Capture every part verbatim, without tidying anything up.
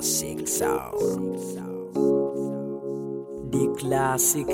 Classic sound. The classic.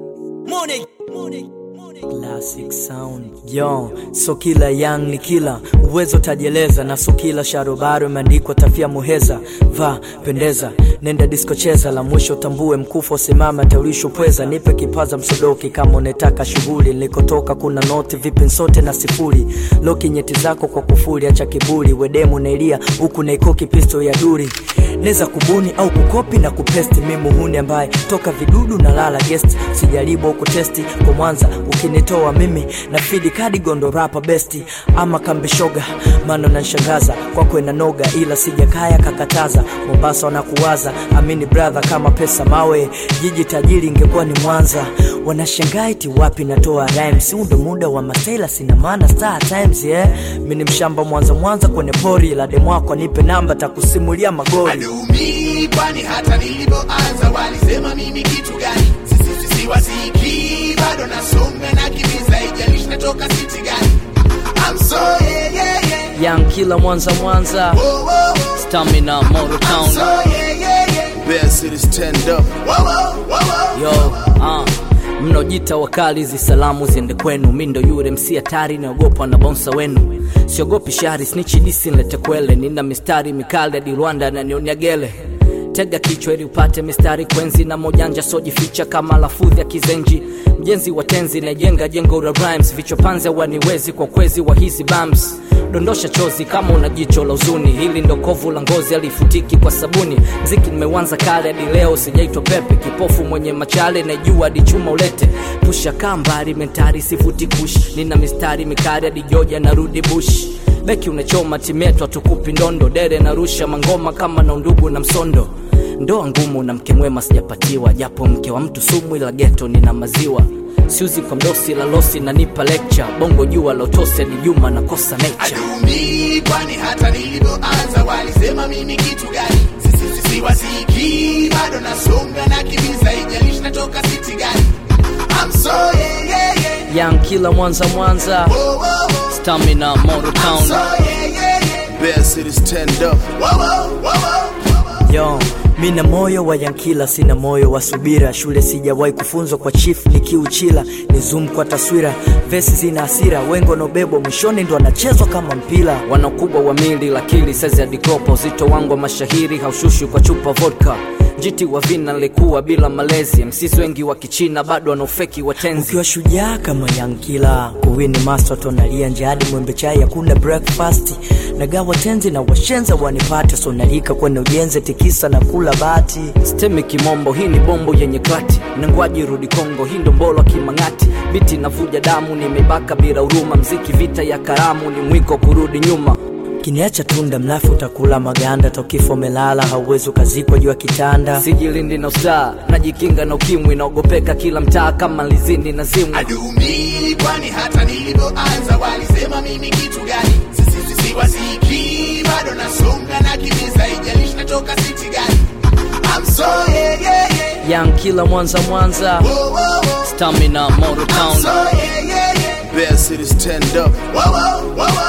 Money, money. Classic sound. Yo, so kila young ni kila uwezo tajeleza, na so kila sharobaro imeandikwa tafia muheza. Va, pendeza, nenda disco cheza, la mwisho tambue mkufu simama taulisho pweza. Nipe kipaza msodoki kama unataka shughuli, nilikotoka kuna noti vipi sote na sifuri. Loki nyeti zako kwa kufuri, acha kiburi, wedemu na Elia huku na ikoki pisto ya duri. Neza kubuni au kukopi na kupesti, mimi huni ambaye toka vidudu na lala guest. Sijaribu kutesti kwa Mwanza, ukinitoa mimi na feed kadi gondo rapper besti. Ama kambishoga mano na nshangaza kwa kwena noga, ila sijakaya kakataza. Mombasa wanakuwaza amini brother kama pesa mawe, jiji tajiri ingekuwa ni Mwanza. Wanashangaa eti wapi natoa rhymes, ndo muda wa masela sina maana Star Times yeah. Mimi mshamba Mwanza Mwanza kwenye pori la demo wako, nipe namba takusimulia magoli. Adumi kwani hata nilipoanza walisema mimi kitu gani? Sisi sisi wasiki bado nasonga na kibiza, ijalishi natoka city gani. I'm so yeah yeah yeah. Young killer Mwanza Mwanza. Whoa, whoa. Stamina Motor Town. I'm so yeah yeah yeah. Best city stand up. Whoa whoa whoa. Yo, ah uh. Mnojita wakali zi salamu ziende kwenu. Mindo yure msi hatari naogopa na bonsa wenu. Siogopi shari snitchi disi nlete kwele. Nina mistari mikali hadi Rwanda na nionia gele. Tega kichwa ili upate mistari kwenzi, na mojanja soji ficha kama lafudhi ya kizenji. Mjenzi wa tenzi na jenga jengo la rhymes, vichwa panze waniwezi kwa kwezi wa hizi bumps. Dondosha chozi kama una jicho la uzuni, hili ndo kovu la ngozi alifutiki kwa sabuni. Mziki nimeanza kale hadi leo sijaitwa pepe, kipofu mwenye machale na jua hadi chuma ulete. Pusha kambari mentari sifuti kush, nina mistari mikari hadi Georgia na rudi bush. Beki unachoma timetwa tukupi ndondo, dere na rusha mangoma kama na undugu na msondo. Ndoa ngumu na mke mwema sijapatiwa, japo mke wa mtu sumu ila ghetto nina maziwa. Siuzi kwa mdosi la losi na nipa lecture, bongo jua lotose ni Juma na kosa nature. Adumi kwani hata nilipoanza walisema mimi kitu gani? Sisi sisi wasiki bado nasonga na kibiza, ijalishi natoka city gani. I'm so yeah yeah yeah. Young killer Mwanza Mwanza. Whoa, whoa, whoa. Stamina Motor Town. I'm so yeah yeah yeah. Best city stand up. Whoa whoa whoa whoa. Yo, mina moyo wa yankila, sina moyo wa subira. Shule sijawahi kufunzwa kwa chief nikiuchila. Ni zoom kwa taswira, vesi zina hasira. Wengo no bebo mwishoni ndo anachezwa kama mpira. Wanakubwa wa mili lakili sezi hadi klopa. Uzito wangu wa mashahiri haushushi kwa chupa vodka. Jiti wa vina likuwa bila malezi, msisi wengi wa kichina bado wanaofeki watenzi. Ukiwa shujaa kama yankila, kuwini master tonalia njadi mwembe chai hakuna breakfast. Nagawa tenzi na washenza wanipate, so nalika kwenye ujenze tikisa na kula bati. Stemi kimombo hii ni bombo yenye klati, nangwaji rudi Kongo hii ndo mbolo kimangati. Biti navuja damu nimebaka bila huruma, mziki vita ya karamu ni mwiko kurudi nyuma. Kiniacha tunda mlafu utakula maganda, tokifo melala hauwezi ukazikwa juu ya kitanda. Sijilindi na ustaa, najikinga na ukimwi, naogopeka kila mtaa kama lizindi na zimwi. Adumi kwani hata nilipoanza walisema mimi kitu gani? Sisi sisi wasiki bado nasonga na kibiza, ijalishi natoka city gani. I'm so yeah yeah yeah. Young killer Mwanza Mwanza. Whoa whoa whoa. Stamina Motor Town. I'm so yeah yeah yeah. Best city stand up. Whoa whoa whoa whoa.